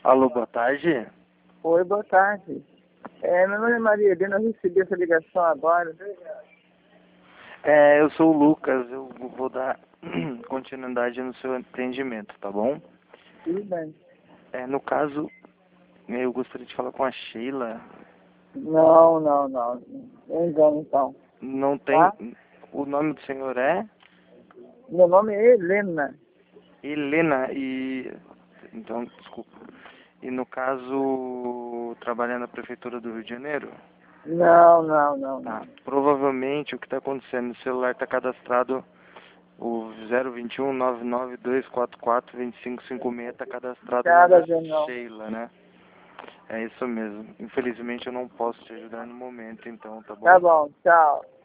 Alô, boa tarde. Oi, boa tarde. Meu nome é Maria Helena, eu recebi essa ligação agora. Eu sou o Lucas, eu vou dar continuidade no seu atendimento, tá bom? Tudo bem. No caso, eu gostaria de falar com a Sheila. Não. Eu engano então. Não tem... Tá? O nome do senhor é? Meu nome é Helena. Helena e... Então, desculpa. E no caso, trabalha na Prefeitura do Rio de Janeiro? Não. Tá. Provavelmente o que está acontecendo, o celular está cadastrado, o 021 99244 2556 está cadastrado no Nada a da ver, não. Sheila, né? É isso mesmo. Infelizmente eu não posso te ajudar no momento, então, tá bom? Tá bom, tchau.